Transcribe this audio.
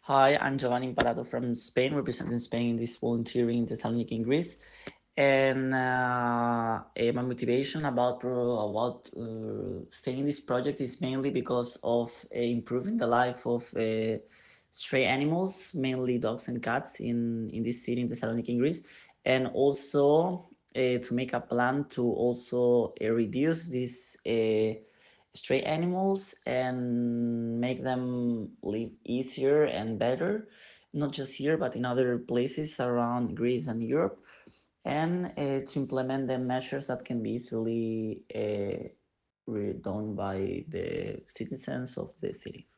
Hi, I'm Giovanni Imparato from Spain, representing Spain in this volunteering in Thessaloniki in Greece. And my motivation about staying in this project is mainly because of improving the life of stray animals, mainly dogs and cats in this city in Thessaloniki in Greece, and also to make a plan to also reduce these stray animals and make them live easier and better, not just here but in other places around Greece and Europe, and to implement the measures that can be easily done by the citizens of the city.